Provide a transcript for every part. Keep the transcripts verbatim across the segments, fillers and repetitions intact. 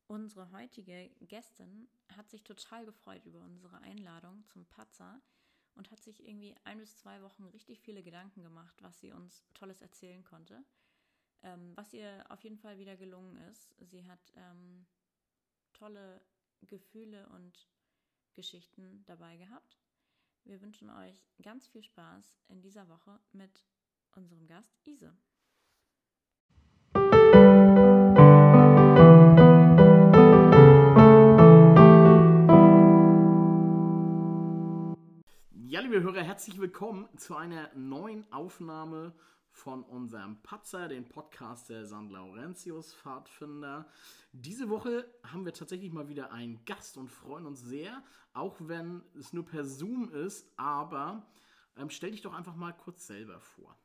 Unsere heutige Gästin hat sich total gefreut über unsere Einladung zum Patzer und hat sich irgendwie ein bis zwei Wochen richtig viele Gedanken gemacht, was sie uns Tolles erzählen konnte. Ähm, was ihr auf jeden Fall wieder gelungen ist. Sie hat ähm, tolle Gefühle und Geschichten dabei gehabt. Wir wünschen euch ganz viel Spaß in dieser Woche mit unserem Gast Ise. Ja, liebe Hörer, herzlich willkommen zu einer neuen Aufnahme von unserem Patzer, den Podcast der Sankt Laurentius Pfadfinder. Diese Woche haben wir tatsächlich mal wieder einen Gast und freuen uns sehr, auch wenn es nur per Zoom ist, aber ähm, stell dich doch einfach mal kurz selber vor.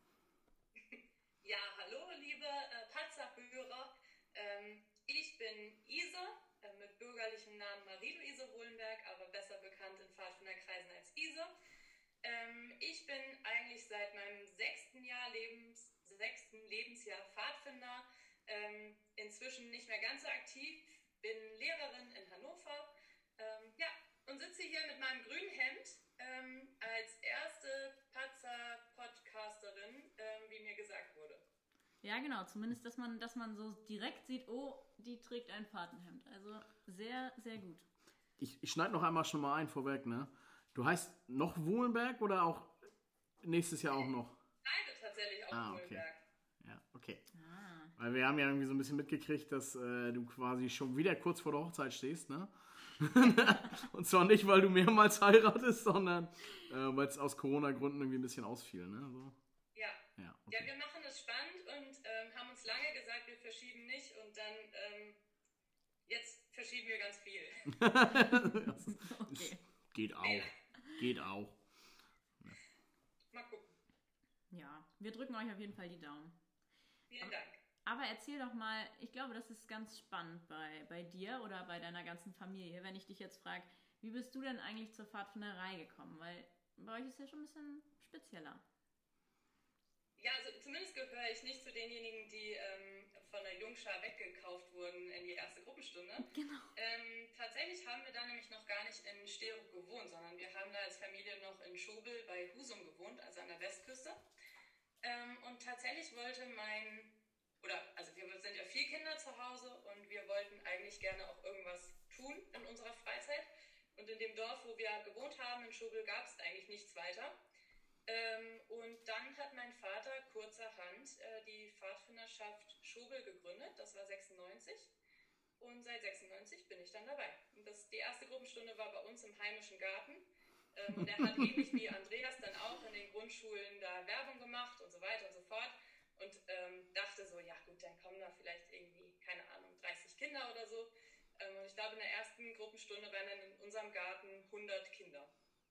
Ja, hallo liebe äh, Patzer-Hörer. Ähm, ich bin Ise, äh, mit bürgerlichem Namen Marie-Luise Wohlenberg, aber besser bekannt in Pfadfinderkreisen als Ise. Ähm, ich bin eigentlich seit meinem sechsten Jahr Lebens, sechsten Lebensjahr Pfadfinder, ähm, inzwischen nicht mehr ganz so aktiv, bin Lehrerin in Hannover, ähm, ja, und sitze hier mit meinem grünen Hemd ähm, als erste Patzer-Podcasterin, ähm, wie mir gesagt wurde. Ja, genau. Zumindest, dass man, dass man so direkt sieht, oh, die trägt ein Patenhemd. Also sehr, sehr gut. Ich, ich schneide noch einmal schon mal ein vorweg, ne? Du heißt noch Wohlenberg oder auch nächstes Jahr auch noch? Beide tatsächlich auch Ah, okay. Wohlenberg. Ja, okay. Ah. Weil wir haben ja irgendwie so ein bisschen mitgekriegt, dass äh, du quasi schon wieder kurz vor der Hochzeit stehst, ne? Und zwar nicht, weil du mehrmals heiratest, sondern äh, weil es aus Corona-Gründen irgendwie ein bisschen ausfiel, ne? So. Ja. Ja, okay. Ja, wir machen es spannend und ähm, haben uns lange gesagt, wir verschieben nicht und dann ähm, jetzt verschieben wir ganz viel. Das ist, Okay. Geht auch. Ja. Geht auch. Mal gucken. Ja, wir drücken euch auf jeden Fall die Daumen. Vielen Aber, Dank. aber erzähl doch mal, ich glaube, das ist ganz spannend bei, bei dir oder bei deiner ganzen Familie, wenn ich dich jetzt frage, wie bist du denn eigentlich zur Pfadfinderei gekommen? Weil bei euch ist ja schon ein bisschen spezieller. Ja, also zumindest gehöre ich nicht zu denjenigen, die ähm, von der Jungschar weggekauft wurden in die erste Gruppenstunde. Genau. Ähm, tatsächlich haben wir da nämlich noch gar nicht in Sterup gewohnt, sondern wir haben da als Familie noch in Schobel bei Husum gewohnt, also an der Westküste. Ähm, und tatsächlich wollte mein, oder also wir sind ja vier Kinder zu Hause und wir wollten eigentlich gerne auch irgendwas tun in unserer Freizeit. Und in dem Dorf, wo wir gewohnt haben, in Schobel, gab es eigentlich nichts weiter. Ähm, und dann hat mein Vater kurzerhand äh, die Pfadfinderschaft Schobel gegründet, das war sechsundneunzig. Und seit sechsundneunzig bin ich dann dabei. Und das, die erste Gruppenstunde war bei uns im heimischen Garten. Ähm, und er hat ähnlich wie Andreas dann auch in den Grundschulen da Werbung gemacht und so weiter und so fort. Und ähm, dachte so, ja gut, dann kommen da vielleicht irgendwie, keine Ahnung, dreißig Kinder oder so. Ähm, und ich glaube, in der ersten Gruppenstunde waren dann in unserem Garten hundert Kinder.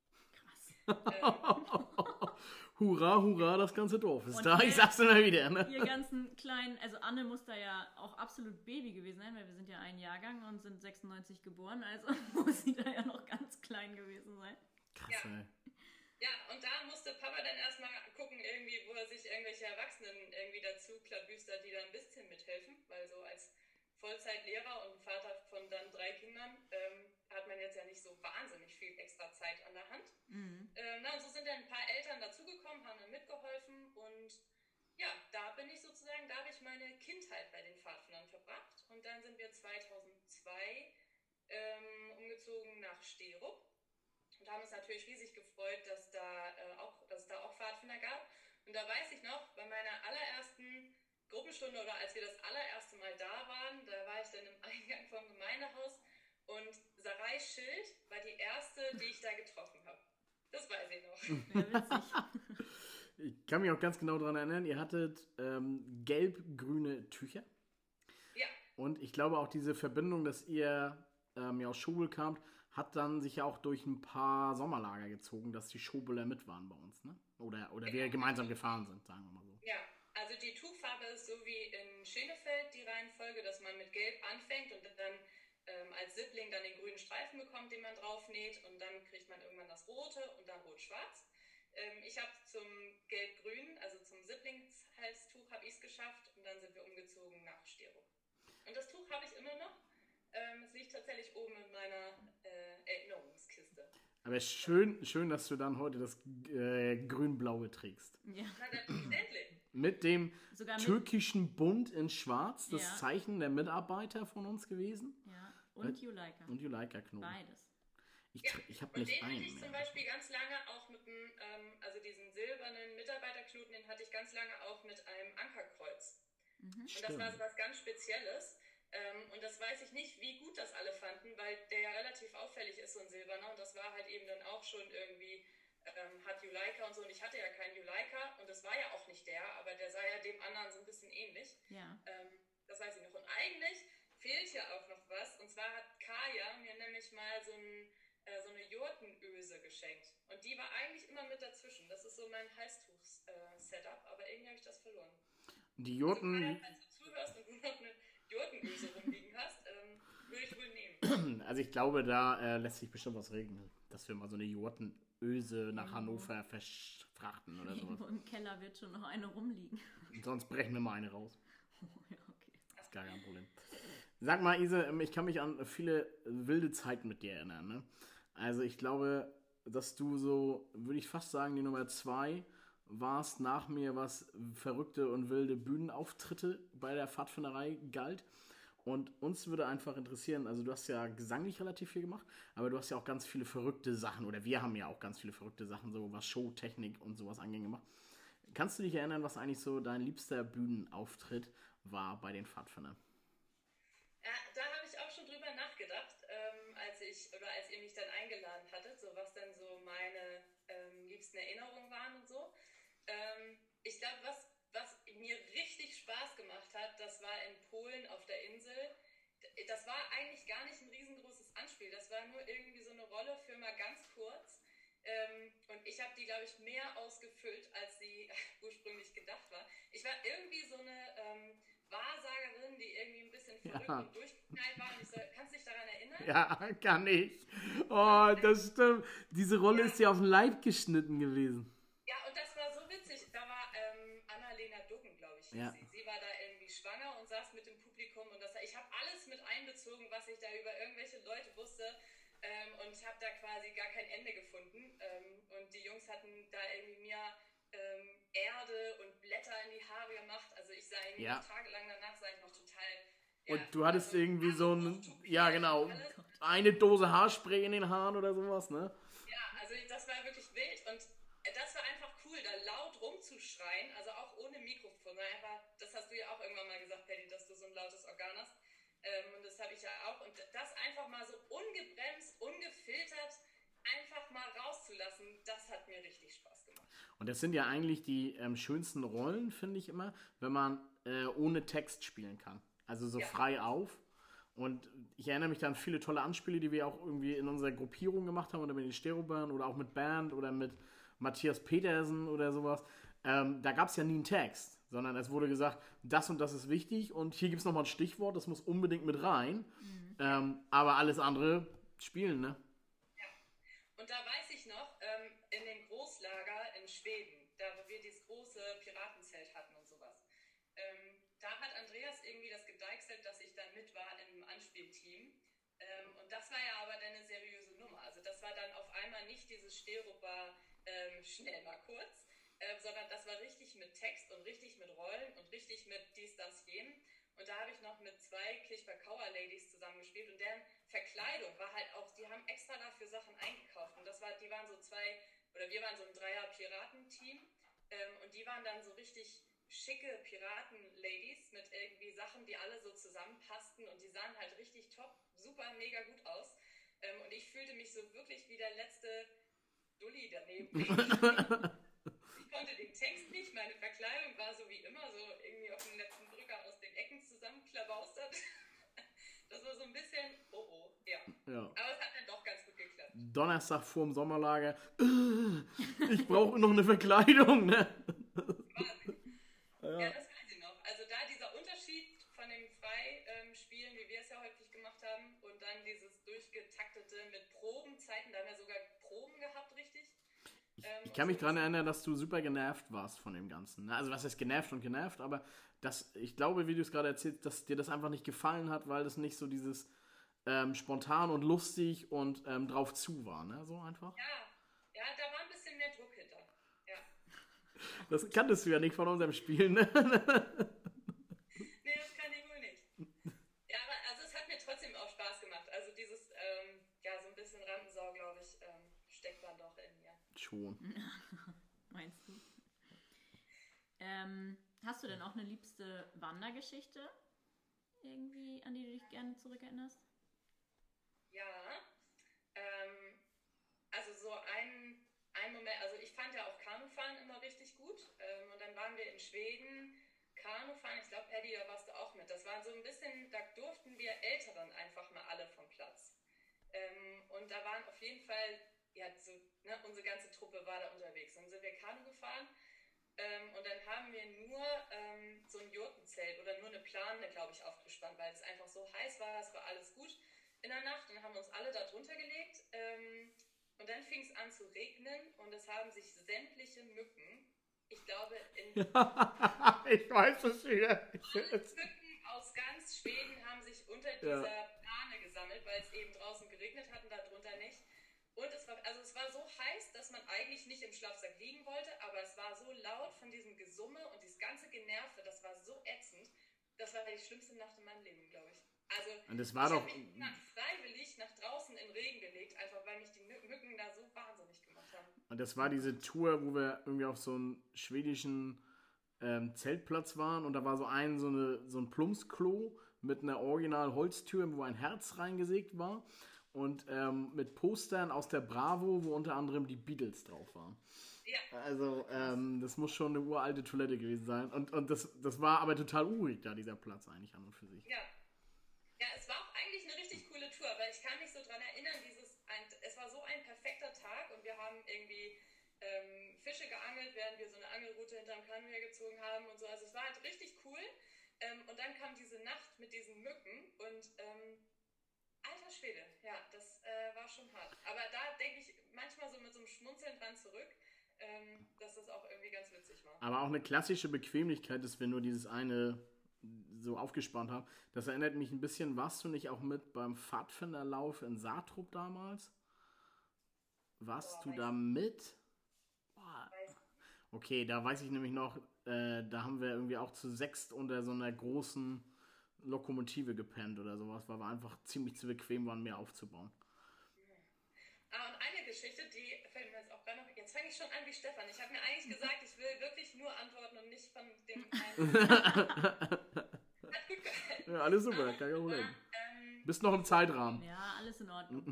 Krass. Hurra, hurra, das ganze Dorf ist Und da. ihr- Ich sag's immer wieder, ne? Ihr ganzen kleinen, also Anne muss da ja auch absolut Baby gewesen sein, weil wir sind ja ein Jahrgang und sind sechsundneunzig geboren, also muss sie da ja noch ganz klein gewesen sein. Krass, Ja. ey. Ja, und da musste Papa dann erstmal gucken, irgendwie, wo er sich irgendwelche Erwachsenen irgendwie dazu klabüstert, die da ein bisschen mithelfen, weil so als Vollzeitlehrer und Vater von dann drei Kindern ähm, hat man jetzt ja nicht so wahnsinnig viel extra Zeit an der Hand. Mhm. Ähm, na, und so sind dann ein paar Eltern dazugekommen, haben dann mitgeholfen und ja, da bin ich sozusagen, da habe ich meine Kindheit bei den Pfadfindern verbracht und dann sind wir zweitausendzwei ähm, umgezogen nach Sterup. Und haben uns natürlich riesig gefreut, dass, da, äh, auch, dass es da auch Pfadfinder gab. Und da weiß ich noch, bei meiner allerersten Gruppenstunde oder als wir das allererste Mal da waren, da war ich dann im Eingang vom Gemeindehaus und Sarai Schild war die erste, die ich da getroffen habe. Das weiß ich noch. Ja, witzig. Ich kann mich auch ganz genau daran erinnern, ihr hattet ähm, gelb-grüne Tücher. Ja. Und ich glaube auch diese Verbindung, dass ihr ähm, ja aus Schobel kamt, hat dann sich ja auch durch ein paar Sommerlager gezogen, dass die Schobeler mit waren bei uns, ne? Oder, oder wir gemeinsam gefahren sind, sagen wir mal so. Ja, also die Tuchfarbe ist so wie in Schenefeld die Reihenfolge, dass man mit Gelb anfängt und dann ähm, als Siebling dann den grünen Streifen bekommt, den man drauf näht und dann kriegt man irgendwann das Rote und dann Rot-Schwarz. Ähm, ich habe zum Gelb-Grün, also zum Sieblingshalstuch, habe ich es geschafft und dann sind wir umgezogen nach Sterup. Und das Tuch habe ich immer noch. es liegt tatsächlich oben in meiner äh, Erinnerungskiste. Aber schön, schön, dass du dann heute das äh, grün-blaue trägst. Ja. Na, selbstverständlich. Mit dem Sogar mit, türkischen Bund in Schwarz, das Ja. Zeichen der Mitarbeiter von uns gewesen. ja. Und Juleika. Und Juleika-Knoten. Beides. Ich, Ja, tr- ich habe Und nicht den hatte einen ich zum mehr. Beispiel ganz lange auch mit einem, ähm, also diesen silbernen Mitarbeiterknoten, den hatte ich ganz lange auch mit einem Ankerkreuz. Mhm. Und das war Stimmt. so was ganz Spezielles. Ähm, und das weiß ich nicht, wie gut das alle fanden, weil der ja relativ auffällig ist, so ein silberner. Und das war halt eben dann auch schon irgendwie, ähm, hat Juleika und so. Und ich hatte ja keinen Juleika und das war ja auch nicht der, aber der sah ja dem anderen so ein bisschen ähnlich. Ja. Ähm, das weiß ich noch. Und eigentlich fehlt hier auch noch was. Und zwar hat Kaya mir nämlich mal so, ein, äh, so eine Jurtenöse geschenkt. Und die war eigentlich immer mit dazwischen. Das ist so mein Halstuch-Setup, aber irgendwie habe ich das verloren. Die Also Jurten, Kaya, falls du zuhörst und du noch eine Jurtenöse rumliegen hast, ähm, würde ich wohl nehmen. also ich glaube, da äh, lässt sich bestimmt was regeln, dass wir mal so eine Jurtenöse nach Ja. Hannover verfrachten oder Irgendwo sowas. im Keller wird schon noch eine rumliegen. Sonst brechen wir mal eine raus. Oh, ja, okay. Das ist gar kein Problem. Sag mal, Ise, ähm, ich kann mich an viele wilde Zeiten mit dir erinnern. Ne? Also ich glaube, dass du so, würde ich fast sagen, die Nummer zwei warst nach mir, was verrückte und wilde Bühnenauftritte bei der Pfadfinderei galt. Und uns würde einfach interessieren, also du hast ja gesanglich relativ viel gemacht, aber du hast ja auch ganz viele verrückte Sachen, oder wir haben ja auch ganz viele verrückte Sachen, so was Showtechnik und sowas angeht, gemacht. Kannst du dich erinnern, was eigentlich so dein liebster Bühnenauftritt war bei den Pfadfindern? Ja, da habe ich auch schon drüber nachgedacht, ähm, als ich oder als ihr mich dann eingeladen hattet, so was dann so meine ähm, liebsten Erinnerungen waren und so. Ähm, ich glaube, was, was mir richtig Spaß gemacht hat, das war in Polen auf der Insel. Das war eigentlich gar nicht ein riesengroßes Anspiel. Das war nur irgendwie so eine Rolle für mal ganz kurz. Ähm, und ich habe die, glaube ich, mehr ausgefüllt, als sie ursprünglich gedacht war. Ich war irgendwie so eine ähm, Wahrsagerin, die irgendwie ein bisschen verrückt Ja. und durchgeknallt war. Und ich so, kannst du dich daran erinnern? Ja, kann ich. Oh, das stimmt. Diese Rolle Ja. ist ja auf den Leib geschnitten gewesen. Ja, und das war so witzig. Da war ähm, Annalena Duggen, glaube ich, hieß Ja. sie. Sie war da irgendwie schwanger und saß mit dem Publikum. Und das, ich habe alles mit einbezogen, was ich da über irgendwelche Leute wusste. Ähm, und habe da quasi gar kein Ende gefunden. Ähm, und die Jungs hatten da irgendwie mir ähm, Erde und Blätter in die Haare gemacht. Also ich sah irgendwie Ja. noch tagelang danach, sah ich noch total... ja, Und du hattest also irgendwie so ein, auftupiert ja genau, und alles. eine Dose Haarspray in den Haaren oder sowas, ne? Ja, also das war wirklich wild und das war einfach cool, da laut rumzuschreien, also auch ohne Mikrofon. Einfach, das hast du ja auch irgendwann mal gesagt, Paddy, dass du so ein lautes Organ hast. Ähm, und das habe ich ja auch. Und das einfach mal so ungebremst, ungefiltert, einfach mal rauszulassen, das hat mir richtig Spaß gemacht. Und das sind ja eigentlich die ähm, schönsten Rollen, finde ich immer, wenn man äh, ohne Text spielen kann. Also so Ja. frei auf. Und ich erinnere mich da an viele tolle Anspiele, die wir auch irgendwie in unserer Gruppierung gemacht haben, oder mit den Sterobahn oder auch mit Bernd oder mit Matthias Petersen oder sowas. Ähm, da gab es ja nie einen Text, sondern es wurde gesagt, das und das ist wichtig und hier gibt es nochmal ein Stichwort, das muss unbedingt mit rein. Mhm. Ähm, aber alles andere spielen, ne? Und da weiß ich noch, ähm, in dem Großlager in Schweden, da wo wir dieses große Piratenzelt hatten und sowas, ähm, da hat Andreas irgendwie das gedeichselt, dass ich dann mit war im Anspielteam. Ähm, und das war ja aber dann eine seriöse Nummer. Also das war dann auf einmal nicht dieses Sterobar ähm, schnell mal kurz, äh, sondern das war richtig mit Text und richtig mit Rollen und richtig mit dies, das, jenem. Und da habe ich noch mit zwei Kirchberg-Kauer Ladies zusammengespielt und deren Verkleidung war halt auch, die haben extra dafür Sachen eingekauft. Und das war, die waren so zwei, oder wir waren so ein Dreier-Piraten-Team ähm, und die waren dann so richtig schicke Piraten-Ladies mit irgendwie Sachen, die alle so zusammenpassten und die sahen halt richtig top, super, mega gut aus. Ähm, und ich fühlte mich so wirklich wie der letzte Dulli daneben. Ich konnte den Text nicht, meine Verkleidung war so wie immer, so irgendwie auf den letzten Drücker aus den Ecken zusammenklabaustert. Das war so ein bisschen, oh oh, ja. Ja. Aber es hat dann doch ganz gut geklappt. Donnerstag vorm Sommerlager. äh, Ich brauche noch eine Verkleidung, ne? Ja. Ja, das weiß ich noch. Also da dieser Unterschied von dem Freispielen, wie wir es ja häufig gemacht haben, und dann dieses durchgetaktete mit Probenzeiten, da haben wir sogar Proben gehabt, richtig? Ähm, Ich kann mich daran erinnern, dass du super genervt warst von dem Ganzen. ne? Also was heißt genervt und genervt, aber das, ich glaube, wie du es gerade erzählst, dass dir das einfach nicht gefallen hat, weil das nicht so dieses ähm, spontan und lustig und ähm, drauf zu war, ne? So einfach. Ja, ja, da war ein bisschen mehr Druck hinter. Ja. Das kanntest du ja nicht von unserem Spiel, ne? Nee, das kann ich wohl nicht. Ja, aber also es hat mir trotzdem auch Spaß gemacht. Also dieses, ähm, ja, so ein bisschen Rampensau, glaube ich, ähm, steckt dann doch in mir. Schon. Meinst du? Ähm, hast du denn auch eine liebste Wandergeschichte? Irgendwie, an die du dich gerne zurückerinnerst? Ja, ähm, also so ein, ein Moment, also ich fand ja auch Kanufahren immer richtig gut. Ähm, und dann waren wir in Schweden Kanufahren. Ich glaube, Paddy, da warst du auch mit. Das war so ein bisschen, da durften wir Älteren einfach mal alle vom Platz. Ähm, und da waren auf jeden Fall, ja, so, ne, unsere ganze Truppe war da unterwegs. Dann sind wir Kanu gefahren. Ähm, und dann haben wir nur ähm, so ein Jurtenzelt oder nur eine Plane, glaube ich, aufgespannt, weil es einfach so heiß war, es war alles gut in der Nacht. Dann haben wir uns alle da drunter gelegt ähm, und dann fing es an zu regnen und es haben sich sämtliche Mücken, ich glaube, in Ich weiß es wieder. alle Mücken aus ganz Schweden haben sich unter dieser Ja. Plane gesammelt, weil es eben draußen geregnet hat und darunter nicht. Und es war, also es war so heiß, dass man eigentlich nicht im Schlafsack liegen wollte, aber es war so laut von diesem Gesumme und dieses ganze Generve, das war so ätzend. Das war die schlimmste Nacht in meinem Leben, glaube ich. Also Und das war ich doch. habe mich immer freiwillig nach draußen in den Regen gelegt, einfach weil mich die Mü- Mücken da so wahnsinnig gemacht haben. Und das war diese Tour, wo wir irgendwie auf so einem schwedischen ähm, Zeltplatz waren und da war so ein, so, eine, so ein Plumpsklo mit einer original Holztür, wo ein Herz reingesägt war und ähm, mit Postern aus der Bravo, wo unter anderem die Beatles drauf waren. Ja. Also ähm, das muss schon eine uralte Toilette gewesen sein und, und das, das war aber total urig da, dieser Platz eigentlich an und für sich. Ja. Ja, es war auch eigentlich eine richtig coole Tour, weil ich kann mich so dran erinnern, dieses, ein, es war so ein perfekter Tag und wir haben irgendwie ähm, Fische geangelt, während wir so eine Angelrute hinterm Kanu hergezogen haben und so. Also es war halt richtig cool. Ähm, und dann kam diese Nacht mit diesen Mücken und ähm, alter Schwede, ja, das äh, war schon hart. Aber da denke ich manchmal so mit so einem Schmunzeln dran zurück, ähm, dass das auch irgendwie ganz witzig war. Aber auch eine klassische Bequemlichkeit, dass wir nur dieses eine so aufgespannt haben. Das erinnert mich ein bisschen, warst du nicht auch mit beim Pfadfinderlauf in Saatrup damals? Warst Boah, du weiß da mit? Boah. Weiß. Okay, da weiß ich nämlich noch, äh, da haben wir irgendwie auch zu sechst unter so einer großen Lokomotive gepennt oder sowas, weil wir einfach ziemlich zu bequem waren, mehr aufzubauen. Ah, und eine Geschichte, die fällt mir jetzt auch gerade noch. Jetzt fange ich schon an wie Stefan. Ich habe mir eigentlich gesagt, ich will wirklich nur antworten und nicht von dem einen. Hat gut gehalten. Ja, alles super, kein Problem. Ähm, Bist noch im Zeitrahmen. Ja, alles in Ordnung.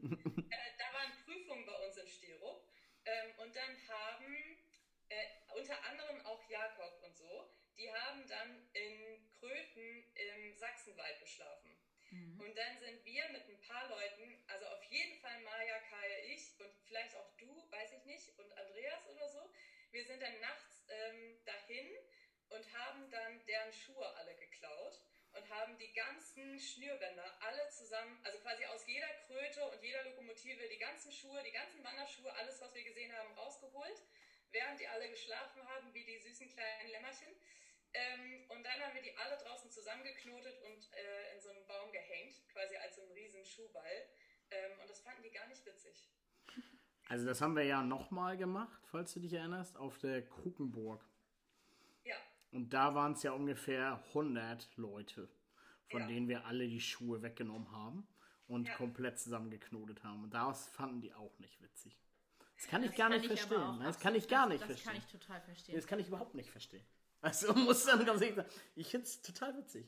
äh, da waren Prüfungen bei uns in Stiro. Ähm, und dann haben äh, unter anderem auch Jakob und so, die haben dann in Kröten im Sachsenwald geschlafen. Mhm. Und dann sind wir mit ein paar Leuten, also auf jeden Fall Maja, Kaya, ich und vielleicht auch du, weiß ich nicht, und Andreas oder so. Wir sind dann nachts ähm, dahin und haben dann deren Schuhe alle geklaut und haben die ganzen Schnürbänder alle zusammen, also quasi aus jeder Kröte und jeder Lokomotive die ganzen Schuhe, die ganzen Wanderschuhe, alles, was wir gesehen haben, rausgeholt, während die alle geschlafen haben, wie die süßen kleinen Lämmerchen. Ähm, und dann haben wir die alle draußen zusammengeknotet und äh, in so einen Baum gehängt, quasi als so einen riesen Schuhball. Ähm, und das fanden die gar nicht witzig. Also das haben wir ja nochmal gemacht, falls du dich erinnerst, auf der Krukenburg. Ja. Und da waren es ja ungefähr hundert Leute, von Ja. denen wir alle die Schuhe weggenommen haben und Ja. komplett zusammengeknotet haben. Und das fanden die auch nicht witzig. Das kann ich Das gar kann nicht ich aber verstehen. auch Nein, das kann ich absolut- gar das, nicht das verstehen. kann ich total verstehen. Das kann ich überhaupt nicht verstehen. Also muss dann ganz ehrlich sagen, ich finde es total witzig.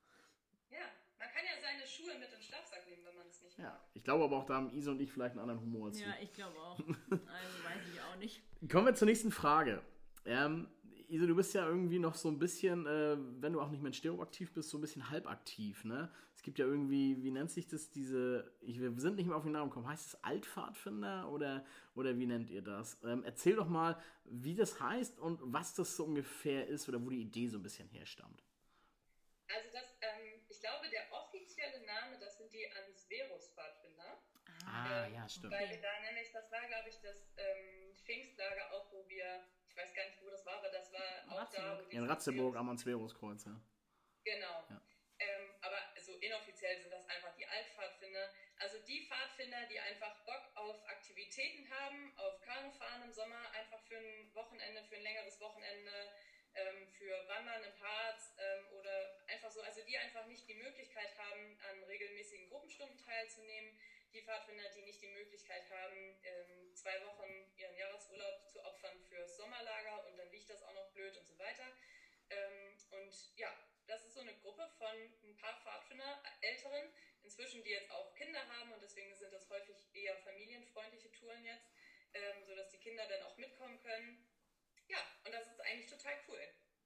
Ja, man kann ja seine Schuhe mit in den Schlafsack nehmen, wenn man es nicht Ja, mag. ich glaube aber auch, da haben Isa und ich vielleicht einen anderen Humor als Ja, ich glaube auch. Also weiß ich auch nicht. du. Kommen wir zur nächsten Frage. Ähm, Isa, du bist ja irgendwie noch so ein bisschen, äh, wenn du auch nicht mehr in Stero aktiv bist, so ein bisschen halbaktiv, ne? Es gibt ja irgendwie, wie nennt sich das, diese, ich, wir sind nicht mehr auf den Namen gekommen, heißt es Altpfadfinder oder, oder wie nennt ihr das? Ähm, erzähl doch mal, wie das heißt und was das so ungefähr ist oder wo die Idee so ein bisschen herstammt. Also das, ähm, ich glaube, der offizielle Name, das sind die Ansverus-Pfadfinder. Ah, Ähm, ja, stimmt. Weil wir da nämlich, das war, glaube ich, das ähm, Pfingstlager auch, wo wir, ich weiß gar nicht, wo das war, aber das war auch da, wo In Ratzeburg am Ansverus-Kreuz, ja. Genau. Ja. Ähm, aber so inoffiziell sind das einfach die Altpfadfinder. Also die Pfadfinder, die einfach Bock auf Aktivitäten haben, auf Kanufahren im Sommer, einfach für ein Wochenende, für ein längeres Wochenende, ähm, für Wandern im Harz ähm, oder einfach so, also die einfach nicht die Möglichkeit haben, an regelmäßigen Gruppenstunden teilzunehmen. Die Pfadfinder, die nicht die Möglichkeit haben, ähm, zwei Wochen ihren Jahresurlaub zu opfern fürs Sommerlager und dann liegt das auch noch blöd und so weiter. Ähm, und ja, das ist so eine Gruppe von ein paar Pfadfinder, Älteren, inzwischen, die jetzt auch Kinder haben und deswegen sind das häufig eher familienfreundliche Touren jetzt, ähm, sodass die Kinder dann auch mitkommen können. Ja, und das ist eigentlich total cool.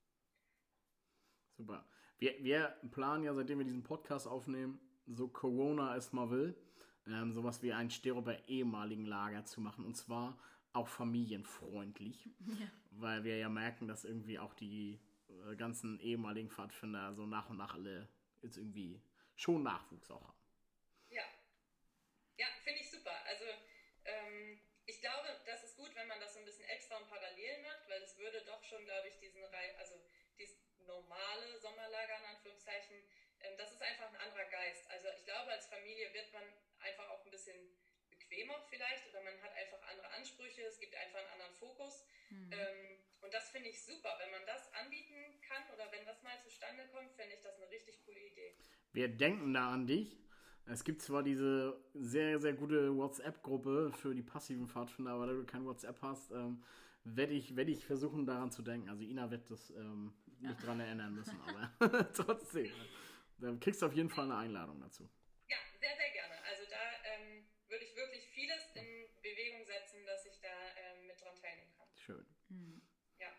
Super. Wir, wir planen ja, seitdem wir diesen Podcast aufnehmen, so Corona es mal will, ähm, sowas wie ein Sterober ehemaligen Lager zu machen und zwar auch familienfreundlich, ja. Weil wir ja merken, dass irgendwie auch die äh, ganzen ehemaligen Pfadfinder so nach und nach alle jetzt irgendwie schon Nachwuchs auch haben. Ja, ja, finde ich super. Also ähm, ich glaube, das ist gut, wenn man das so ein bisschen extra und parallel macht, weil es würde doch schon, glaube ich, diesen Re- also dieses normale Sommerlager in Anführungszeichen, ähm, das ist einfach ein anderer Geist. Also ich glaube, als Familie wird man einfach auch ein bisschen bequemer vielleicht oder man hat einfach andere Ansprüche, es gibt einfach einen anderen Fokus. Mhm. Ähm, und das finde ich super. Wenn man das anbieten kann oder wenn das mal zustande kommt, finde ich das eine richtig coole Idee. Wir denken da an dich. Es gibt zwar diese sehr, sehr gute WhatsApp-Gruppe für die passiven Pfadfinder, aber da du kein WhatsApp hast, ähm, werde ich, werd ich versuchen, daran zu denken. Also Ina wird das ähm, nicht ja. dran erinnern müssen, aber trotzdem. Da kriegst du auf jeden Fall eine Einladung dazu. Ja, sehr, sehr gerne. Also da ähm, würde ich wirklich vieles in Bewegung setzen, dass ich da ähm, mit dran teilnehmen kann. Schön. Mhm. Ja.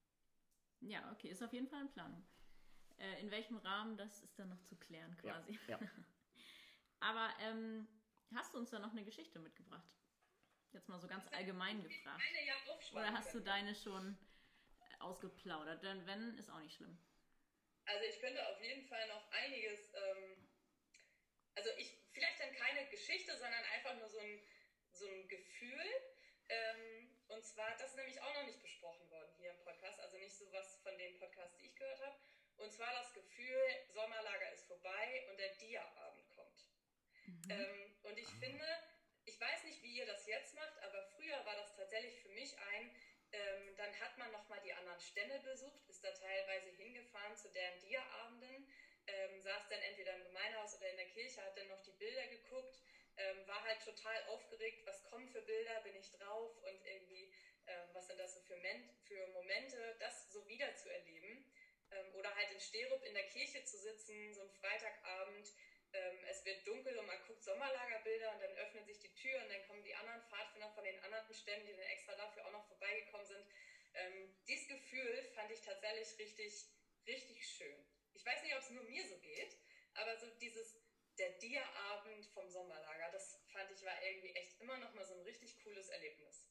Ja, okay, ist auf jeden Fall ein Plan. Äh, in welchem Rahmen, das ist dann noch zu klären quasi. Ja, ja. Aber ähm, hast du uns da noch eine Geschichte mitgebracht? Jetzt mal so ganz allgemein gefragt. Eine ja Oder hast du deine schon ausgeplaudert? Denn wenn, ist auch nicht schlimm. Also ich könnte auf jeden Fall noch einiges, ähm, also ich, vielleicht dann keine Geschichte, sondern einfach nur so ein, so ein Gefühl. Ähm, und zwar, das ist nämlich auch noch nicht besprochen worden hier im Podcast, also nicht so was von den Podcasts, die ich gehört habe. Und zwar das Gefühl, Sommerlager ist vorbei und der Dia-Abend kommt. Mhm. Ähm, und ich finde, ich weiß nicht, wie ihr das jetzt macht, aber früher war das tatsächlich für mich ein, ähm, dann hat man nochmal die anderen Stämme besucht, ist da teilweise hingefahren zu deren Dia-Abenden, ähm, saß dann entweder im Gemeinhaus oder in der Kirche, hat dann noch die Bilder geguckt, ähm, war halt total aufgeregt, was kommen für Bilder, bin ich drauf und irgendwie, ähm, was sind das so für, Men- für Momente, das so wieder zu erleben. Ähm, oder halt in Sterup in der Kirche zu sitzen, so ein Freitagabend, ähm, es wird dunkel und man guckt Sommerlagerbilder und dann öffnet sich die Tür und dann kommen die anderen Pfadfinder von den anderen Stämmen, die dann extra dafür auch noch vorbeigekommen sind. Ähm, dieses Gefühl fand ich tatsächlich richtig, richtig schön. Ich weiß nicht, ob es nur mir so geht, aber so dieses, der Dia-Abend vom Sommerlager, das fand ich war irgendwie echt immer noch mal so ein richtig cooles Erlebnis.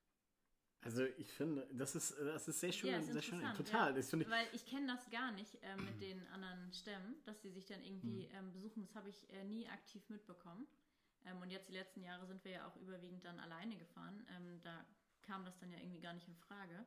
Also ich finde, das ist, das ist sehr schön, ja, ist sehr schön. Total. Ja. Das ich Weil ich kenne das gar nicht äh, mit den anderen Stämmen, dass die sich dann irgendwie ähm, besuchen. Das habe ich äh, nie aktiv mitbekommen. Ähm, und jetzt die letzten Jahre sind wir ja auch überwiegend dann alleine gefahren. Ähm, da kam das dann ja irgendwie gar nicht in Frage.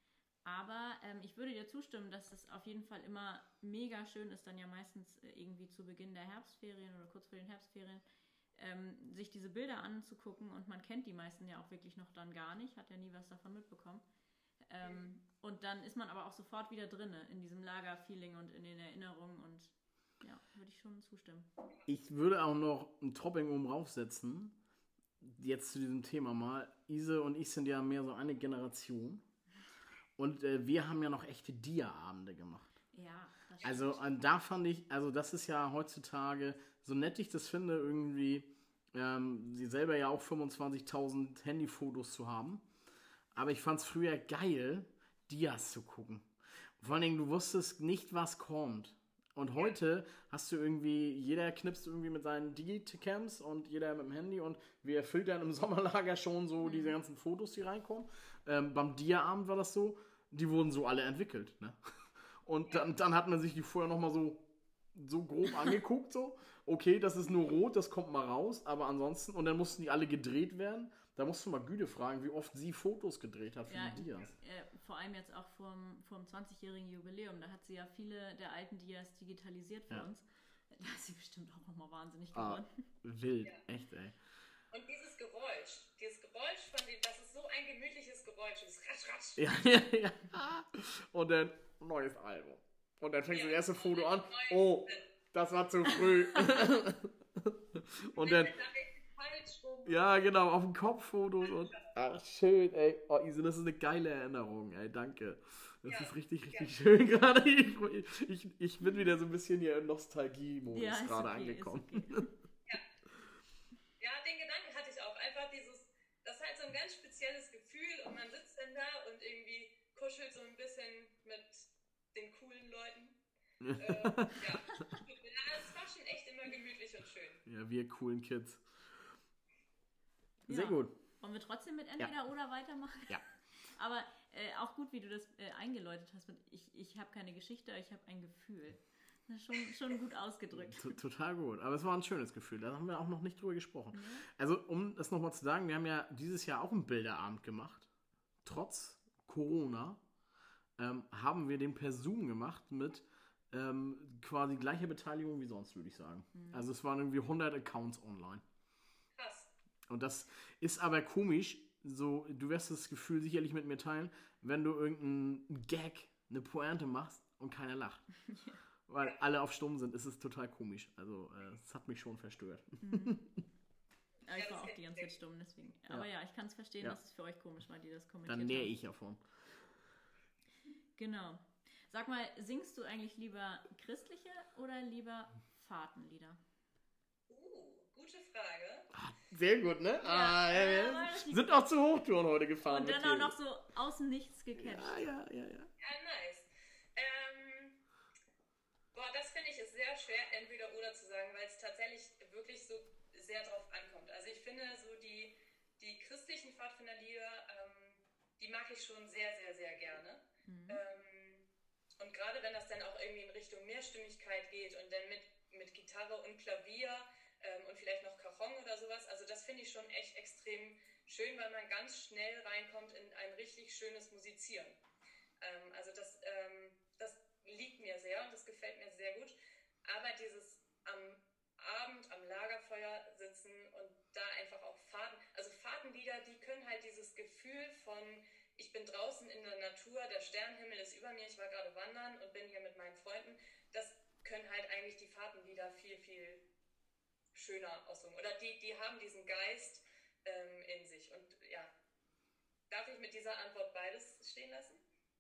Aber ähm, ich würde dir zustimmen, dass es auf jeden Fall immer mega schön ist, dann ja meistens äh, irgendwie zu Beginn der Herbstferien oder kurz vor den Herbstferien, Ähm, sich diese Bilder anzugucken und man kennt die meisten ja auch wirklich noch dann gar nicht, hat ja nie was davon mitbekommen. Ähm, und dann ist man aber auch sofort wieder drin in diesem Lager-Feeling und in den Erinnerungen und ja, würde ich schon zustimmen. Ich würde auch noch ein Topping oben raufsetzen, jetzt zu diesem Thema mal. Ise und ich sind ja mehr so eine Generation und äh, wir haben ja noch echte Dia-Abende gemacht. Ja, das Also stimmt. da fand ich, also das ist ja heutzutage, so nett ich das finde, irgendwie, ähm, sie selber ja auch fünfundzwanzigtausend Handyfotos zu haben. Aber ich fand es früher geil, Dias zu gucken. Vor allen Dingen, du wusstest nicht, was kommt. Und heute hast du irgendwie, jeder knipst irgendwie mit seinen Digicams und jeder mit dem Handy und wir filtern im Sommerlager schon so mhm. diese ganzen Fotos, die reinkommen. Ähm, beim Dia-Abend war das so, die wurden so alle entwickelt, ne? Und dann, dann hat man sich die vorher nochmal so, so grob angeguckt, so. Okay, das ist nur rot, das kommt mal raus, aber ansonsten, und dann mussten die alle gedreht werden. Da musst du mal Güte fragen, wie oft sie Fotos gedreht hat für ja, die Dias. Äh, vor allem jetzt auch vom, vom zwanzigjährigen Jubiläum, da hat sie ja viele der alten Dias digitalisiert für ja. uns. Da ist sie bestimmt auch nochmal wahnsinnig Ah, geworden. wild, Ja. echt, ey. Und dieses Geräusch, dieses Geräusch von dem, das ist so ein gemütliches Geräusch, dieses Ratsch, Ratsch. Ja, ja, ja. Und dann neues Album. Und dann fängst du Ja. das erste Foto an. Neues Oh, Album. das war zu früh. Und dann, Wenn da richtig falsch rum. ja, genau, auf dem Kopffotos und. Ach, schön, ey. Oh, Ise, das ist eine geile Erinnerung, ey. Danke. Das Ja, ist richtig, richtig ja. schön gerade. Ich, ich, ich bin wieder so ein bisschen hier im Nostalgie-Modus Ja, ist gerade okay, ist angekommen. okay. Ja, den Gedanken hatte ich auch. Einfach dieses, das ist halt so ein ganz spezielles Gefühl und man sitzt dann da und irgendwie kuschelt so ein bisschen mit den coolen Leuten. äh, ja. ja, es war schon echt immer gemütlich und schön. Ja, wir coolen Kids. Sehr Ja. gut. Wollen wir trotzdem mit entweder oder weitermachen? Ja. Aber äh, auch gut, wie du das äh, eingeläutet hast mit ich, ich habe keine Geschichte, ich habe ein Gefühl. Das ist schon, schon gut ausgedrückt. T- Total gut. Aber es war ein schönes Gefühl. Da haben wir auch noch nicht drüber gesprochen. Ja. Also, um das nochmal zu sagen, wir haben ja dieses Jahr auch einen Bilderabend gemacht. Trotz Corona ähm, haben wir den per Zoom gemacht mit ähm, quasi gleicher Beteiligung wie sonst, würde ich sagen. Mhm. Also es waren irgendwie hundert Accounts online. Krass. Und das ist aber komisch, so, du wirst das Gefühl sicherlich mit mir teilen, wenn du irgendeinen Gag, eine Pointe machst und keiner lacht. Weil alle auf Stumm sind, ist es total komisch. Also, äh, es hat mich schon verstört. Mhm. Aber ich Ja, war das auch kenn die ich ganze Zeit stumm, deswegen. Aber ja, ich kann es verstehen, Ja. dass es für euch komisch war, die das kommentiert Dann nähe haben. ich davon. Genau. Sag mal, singst du eigentlich lieber christliche oder lieber Fahrtenlieder? Uh, gute Frage. Ah, sehr gut, ne? ah, ja, ja, ja. war richtig Sind auch zu Hochtouren heute gefahren. Und dann mit auch dir. noch so aus dem Nichts gecatcht. Ja, ja, ja, ja. Ja, nice. Ähm, boah, das finde ich ist sehr schwer, entweder oder zu sagen, weil es tatsächlich wirklich so sehr drauf ankommt. Also ich finde so die, die christlichen Pfadfinderlieder, ähm, die mag ich schon sehr, sehr, sehr gerne. Mhm. Ähm, und gerade wenn das dann auch irgendwie in Richtung Mehrstimmigkeit geht und dann mit, mit Gitarre und Klavier ähm, und vielleicht noch Cajon oder sowas, also das finde ich schon echt extrem schön, weil man ganz schnell reinkommt in ein richtig schönes Musizieren. Ähm, also das, ähm, das liegt mir sehr und das gefällt mir sehr gut. Aber dieses am Abend am Lagerfeuer sitzen und da einfach auch Fahrten, also Fahrtenlieder, die können halt dieses Gefühl von, ich bin draußen in der Natur, der Sternenhimmel ist über mir, ich war gerade wandern und bin hier mit meinen Freunden, das können halt eigentlich die Fahrtenlieder viel, viel schöner ausdrücken. Oder die, die haben diesen Geist ähm, in sich. Und ja, darf ich mit dieser Antwort beides stehen lassen?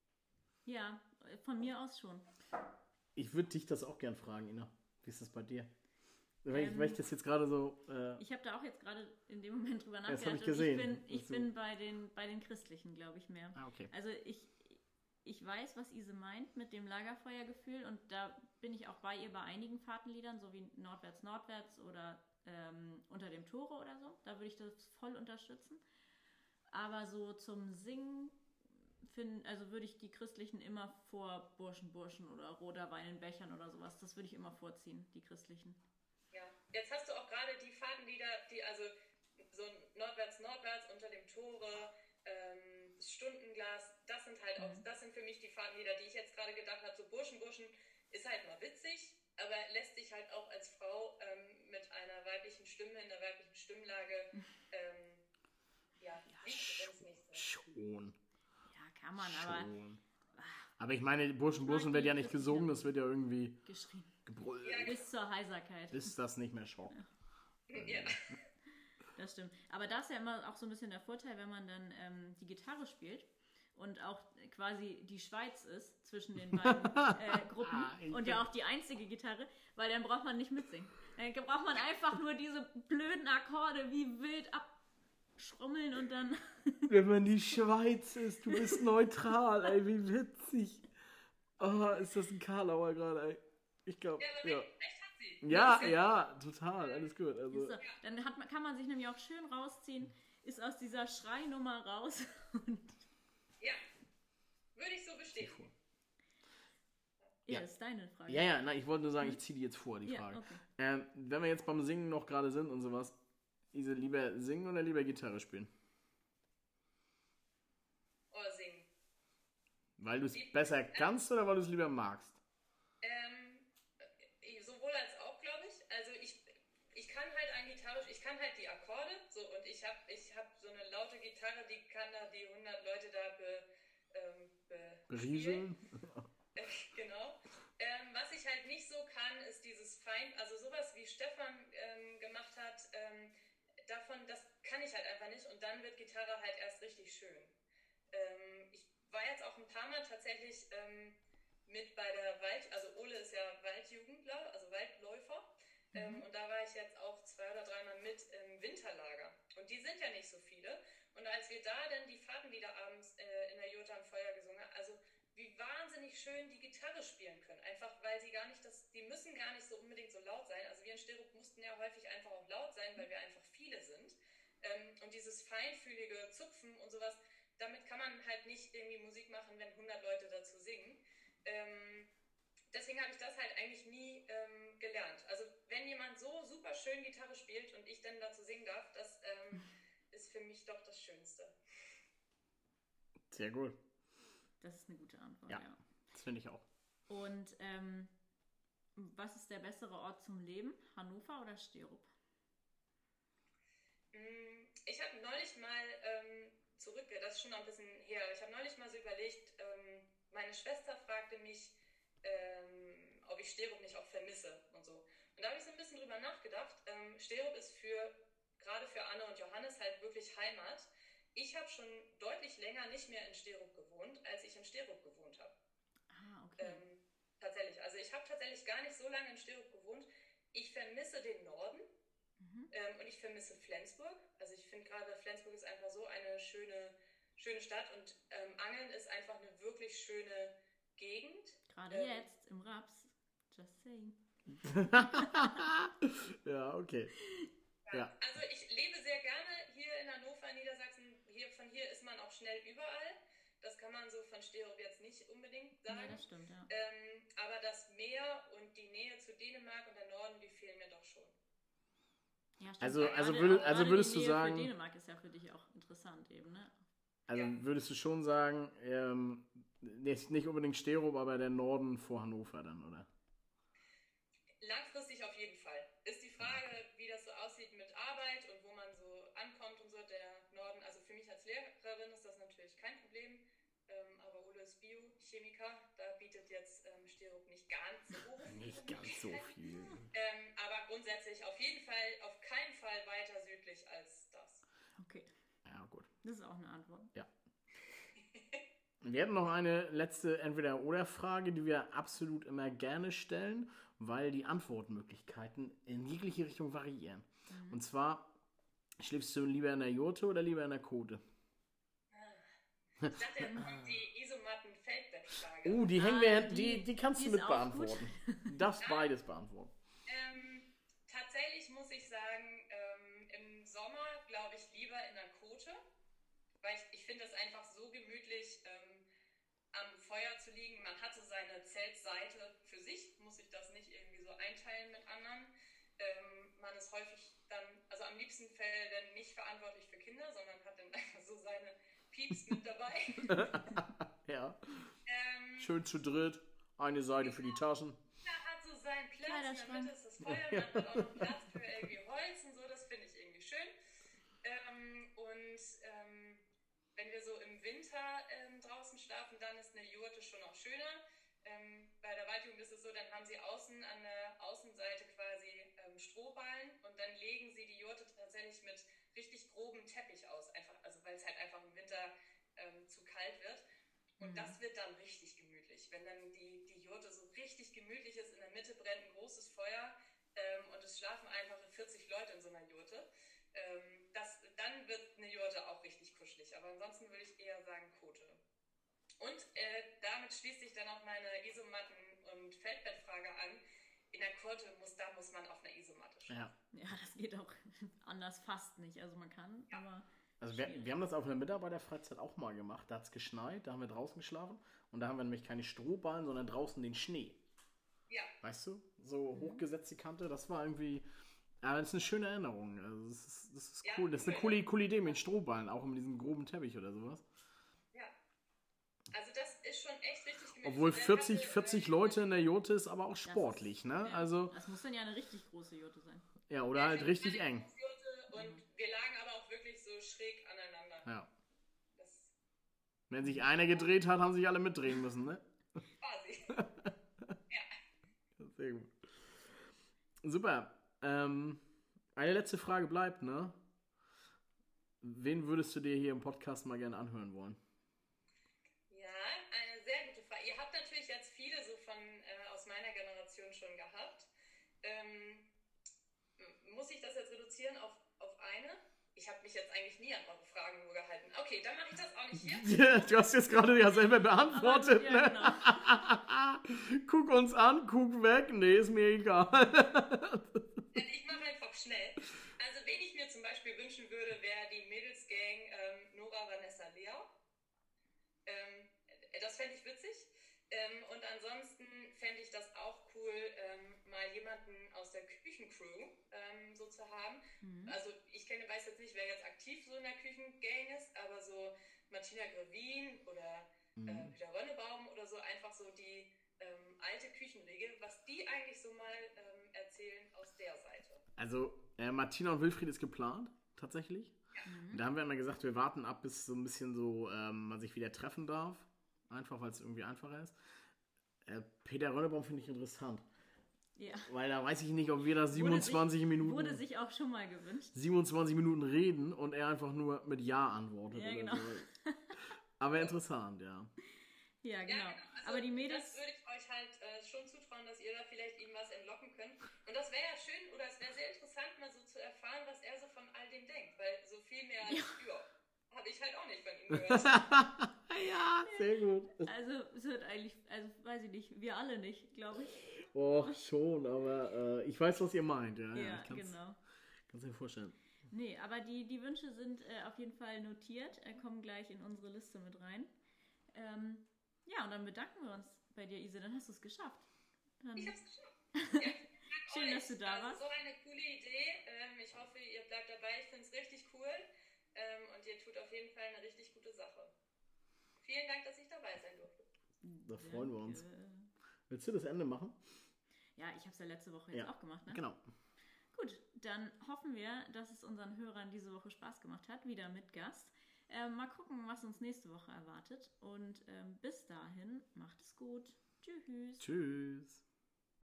Ja, von mir aus schon. Ich würde dich das auch gern fragen, Ina. Wie ist das bei dir? Weil, ich, Ähm, weil ich das jetzt gerade so. Äh, Ich habe da auch jetzt gerade in dem Moment drüber Das hab nachgedacht. ich gesehen. Und ich bin, ich Also- bin bei den, bei den Christlichen, glaube ich, mehr. ah, okay. Also ich, ich weiß, was Ise meint mit dem Lagerfeuergefühl und da bin ich auch bei ihr bei einigen Fahrtenliedern, so wie Nordwärts, Nordwärts oder ähm, Unter dem Tore oder so. Da würde ich das voll unterstützen. Aber so zum Singen, find, also würde ich die Christlichen immer vor Burschen, Burschen oder Roter Wein in Bechern oder sowas, das würde ich immer vorziehen, die Christlichen. Ja, jetzt hast du auch gerade die Fahrtenlieder, die also so Nordwärts, Nordwärts, Unter dem Tore, ähm, das Stundenglas, das sind halt auch, Mhm. das sind für mich die Fahrtenlieder, die ich jetzt gerade gedacht habe, so Burschen, Burschen ist halt mal witzig, aber lässt sich halt auch als Frau ähm, mit einer weiblichen Stimme, in der weiblichen Stimmlage, ähm, ja, liegt uns nicht so. Schon. Ja, kann man, aber Schon. Aber ich meine, Burschen, Burschen wird ja nicht gesungen, das wird ja irgendwie geschrien. gebrüllt, Ja, Bis zur Heiserkeit. bis das nicht mehr schockt. Ja. Das stimmt. Aber da ist ja immer auch so ein bisschen der Vorteil, wenn man dann ähm, die Gitarre spielt und auch quasi die Schweiz ist zwischen den beiden äh, Gruppen Ah, ich und ja auch die einzige Gitarre, weil dann braucht man nicht mitsingen. Dann braucht man einfach nur diese blöden Akkorde wie wild abschrummeln und dann... Wenn man die Schweiz ist, du bist neutral, ey, wie witzig. Oh, ist das ein Karlauer gerade, ey. Ich glaube, Ja, aber ja. recht, recht hat sie. Ja, ja, total, alles gut. Also, So, dann hat man, kann man sich nämlich auch schön rausziehen, ist aus dieser Schreinummer raus und Ja, würde ich so bestätigen. ja, Ja. ist deine Frage. ja, ja, nein, ich wollte nur sagen, ich ziehe die jetzt vor, die Ja, Frage. okay. Ähm, wenn wir jetzt beim Singen noch gerade sind und sowas, Ise, lieber singen oder lieber Gitarre spielen? Oh, singen. Weil du es besser kannst oder weil du es lieber magst? Ähm, äh, sowohl als auch, kann halt ein Gitarre, ich kann halt die Akkorde, so, und ich habe ich hab so eine laute Gitarre, die kann da die hundert Leute da be, ähm, be Berieseln. Äh, genau. Ähm, was ich halt nicht so kann, ist dieses Fein, also sowas wie Stefan ähm, gemacht hat, ähm, davon, das kann ich halt einfach nicht, und dann wird Gitarre halt erst richtig schön. Ähm, ich war jetzt auch ein paar Mal tatsächlich ähm, mit bei der Wald, also Ole ist ja Waldjugendler, also Waldläufer. Mhm. Ähm, und da war ich jetzt auch zwei oder dreimal mit im Winterlager. Und die sind ja nicht so viele. Und als wir da dann die Fahrtenlieder abends äh, in der Jurte am Feuer gesungen haben, also wie wahnsinnig schön die Gitarre spielen können. Einfach, weil sie gar nicht, das, die müssen gar nicht so unbedingt so laut sein. Also wir in Sterub mussten ja häufig einfach auch laut sein, weil wir einfach viele sind. Ähm, und dieses feinfühlige Zupfen und sowas, damit kann man halt nicht irgendwie Musik machen, wenn hundert Leute dazu singen. Ähm, deswegen habe ich das halt eigentlich nie ähm, gelernt. Also wenn jemand so super schön Gitarre spielt und ich dann dazu singen darf, das ähm, ist für mich doch das Schönste. Sehr gut. Das ist eine gute Antwort, ja. ja. Das finde ich auch. Und ähm, was ist der bessere Ort zum Leben? Hannover oder Sterub? Ich habe neulich mal ähm, zurück, das ist schon noch ein bisschen her, aber ich habe neulich mal so überlegt, ähm, meine Schwester fragte mich, ähm, ob ich Sterub nicht auch vermisse und so. Und da habe ich so ein bisschen drüber nachgedacht. Ähm, Sterub ist für, gerade für Anne und Johannes halt wirklich Heimat. Ich habe schon deutlich länger nicht mehr in Sterub gewohnt, als ich in Sterub gewohnt habe. Ah, okay. Ähm, tatsächlich. Also ich habe tatsächlich gar nicht so lange in Sterub gewohnt. Ich vermisse den Norden mhm. ähm, und ich vermisse Flensburg. Also ich finde gerade, Flensburg ist einfach so eine schöne, schöne Stadt, und ähm, Angeln ist einfach eine wirklich schöne Gegend. Gerade ähm, jetzt im Raps. Just saying. Ja, okay. Ja. Ja. Also ich lebe sehr gerne hier in Hannover, Niedersachsen. Hier, von hier ist man auch schnell überall. Das kann man so von Sterub jetzt nicht unbedingt sagen. Nee, das stimmt, ja. Ähm, aber das Meer und die Nähe zu Dänemark und der Norden, die fehlen mir doch schon. Ja, stimmt. Also, also, gerade, würd, also würdest die Nähe du sagen... Für Dänemark ist ja für dich auch interessant eben, ne? Also ja. würdest du schon sagen, ähm, nicht, nicht unbedingt Sterub, aber der Norden vor Hannover dann, oder? Langfristig auf jeden Fall. Ist die Frage, wie das so aussieht mit Arbeit und wo man so ankommt und so. Der Norden, also für mich als Lehrerin ist das natürlich kein Problem. Ähm, aber Ole ist Biochemiker, da bietet jetzt ähm, Sterub nicht ganz so viel. Nicht ganz so viel. Ähm, aber grundsätzlich auf jeden Fall, auf keinen Fall weiter südlich als das. Okay. Ja, gut. Das ist auch eine Antwort. Ja. Wir hätten noch eine letzte Entweder-Oder-Frage, die wir absolut immer gerne stellen, weil die Antwortmöglichkeiten in jegliche Richtung variieren. Mhm. Und zwar, schläfst du lieber in der Jurte oder lieber in der Kote? Ich dachte, jetzt kommt die Isomatten-Feldbettfrage. Oh, die hängen ah, wir, die, die, die kannst die du mit beantworten. Du darfst ja. beides beantworten. Ähm, tatsächlich muss ich sagen, ähm, im Sommer glaube ich lieber in der Kote, weil ich, ich finde es einfach so gemütlich, ähm, am Feuer zu liegen. Man hat so seine Zeltseite für sich, muss sich das nicht irgendwie so einteilen mit anderen. Ähm, man ist häufig dann, also am liebsten Fall dann nicht verantwortlich für Kinder, sondern hat dann einfach so seine Pieps mit dabei. Ja. Ähm, Schön zu dritt, eine Seite für die Taschen. Jeder hat so seinen Platz, in der Mitte ist das Feuer, man hat auch noch Platz für irgendwie Holz und so, das finde ich irgendwie schön. Ähm, und ähm, wenn wir so im Winter ähm, draußen schlafen, dann ist eine Jurte schon noch schöner. Ähm, bei der Waldjugend ist es so, dann haben sie außen an der Außenseite quasi ähm, Strohballen, und dann legen sie die Jurte tatsächlich mit richtig grobem Teppich aus, einfach, also weil es halt einfach im Winter ähm, zu kalt wird. Und mhm. das wird dann richtig gemütlich, wenn dann die, die Jurte so richtig gemütlich ist, in der Mitte brennt ein großes Feuer ähm, und es schlafen einfach vierzig Leute in so einer Jurte. Ähm, das, dann wird eine Jurte auch richtig kuschelig, aber ansonsten würde ich eher sagen Kote. Und äh, damit schließt sich dann auch meine Isomatten- und Feldbettfrage an. In der Kote muss, da muss man auf einer Isomatte schlafen. Ja. ja, das geht auch anders fast nicht. Also man kann, ja. aber... Also wir, wir haben das auf einer Mitarbeiterfreizeit auch mal gemacht. Da hat es geschneit, da haben wir draußen geschlafen. Und da haben wir nämlich keine Strohballen, sondern draußen den Schnee. Ja. Weißt du? So mhm. hochgesetzt die Kante. Das war irgendwie... Ja, das ist eine schöne Erinnerung. Also das ist, das ist cool. Ja, das ist eine coole, coole Idee mit Strohballen, auch mit diesem groben Teppich oder sowas. Ja. Also das ist schon echt richtig gemütlich. Obwohl vierzig, vierzig Leute in der Jurte ist aber auch sportlich, ist, ne? Ja, also, das muss dann ja eine richtig große Jurte sein. Ja, oder halt richtig eng. Und wir lagen aber auch wirklich so schräg aneinander. Ja. Das Wenn sich einer gedreht hat, haben sich alle mitdrehen müssen, ne? quasi. Ja. Sehr gut. Super. Ähm, eine letzte Frage bleibt, ne? Wen würdest du dir hier im Podcast mal gerne anhören wollen? Ja, eine sehr gute Frage. Ihr habt natürlich jetzt viele so von äh, aus meiner Generation schon gehabt. Ähm, m- muss ich das jetzt reduzieren auf, auf eine? Ich habe mich jetzt eigentlich nie an eure Fragen nur gehalten. Okay, dann mache ich das auch nicht hier. Du hast jetzt gerade ja selber beantwortet, Aber, ne? ja, genau. Guck uns an, guck weg. Nee, ist mir egal. Ich mache einfach schnell. Also, wen ich mir zum Beispiel wünschen würde, wäre die Mädelsgang ähm, Nora, Vanessa, Lea. Ähm, das fände ich witzig. Ähm, und ansonsten fände ich das auch cool, ähm, mal jemanden aus der Küchencrew ähm, so zu haben. Mhm. Also ich kenne, weiß jetzt nicht, wer jetzt aktiv so in der Küchengang ist, aber so Martina Grevin oder äh, Peter Rönnebaum oder so, einfach so die ähm, alte Küchenriege, was die eigentlich so mal ähm, erzählen aus der Seite. Also, äh, Martina und Wilfried ist geplant, tatsächlich. Mhm. Da haben wir immer gesagt, wir warten ab, bis so ein bisschen so ähm, man sich wieder treffen darf. Einfach, weil es irgendwie einfacher ist. Äh, Peter Rönnebaum finde ich interessant. Ja. Weil da weiß ich nicht, ob wir da siebenundzwanzig wurde sich, Minuten Wurde sich auch schon mal gewünscht. siebenundzwanzig Minuten reden und er einfach nur mit Ja antwortet. Ja, oder genau. so. Aber interessant, ja. Ja, genau. Ja, genau. Also Aber die Mädels... das würde ich euch halt äh, schon zutrauen, dass ihr da vielleicht ihm was entlocken könnt. Und das wäre ja schön, oder es wäre sehr interessant, mal so zu erfahren, was er so von all dem denkt. Weil so viel mehr als ja. habe ich halt auch nicht von ihm gehört. Ja, sehr gut. Also, es wird eigentlich, also weiß ich nicht, wir alle nicht, glaube ich. Oh, schon, aber äh, ich weiß, was ihr meint. Ja, Ja, ja, ich kann's, genau. Kannst dir vorstellen. Nee, aber die, die Wünsche sind äh, auf jeden Fall notiert, äh, kommen gleich in unsere Liste mit rein. Ähm, ja, und dann bedanken wir uns bei dir, Ise, dann hast du es geschafft. Dann Ich hab's geschafft. Ja, schön, dass du da also warst. so eine coole Idee. Ähm, ich hoffe, ihr bleibt dabei. Ich finde es richtig cool. Ähm, und ihr tut auf jeden Fall eine richtig gute Sache. Vielen Dank, dass ich dabei sein durfte. Da freuen wir uns. Danke. Willst du das Ende machen? Ja, ich habe es ja letzte Woche jetzt Ja, auch gemacht, ne? Genau. Gut, dann hoffen wir, dass es unseren Hörern diese Woche Spaß gemacht hat, wieder mit Gast. Ähm, mal gucken, was uns nächste Woche erwartet. Und ähm, bis dahin, macht es gut. Tschüss. Tschüss.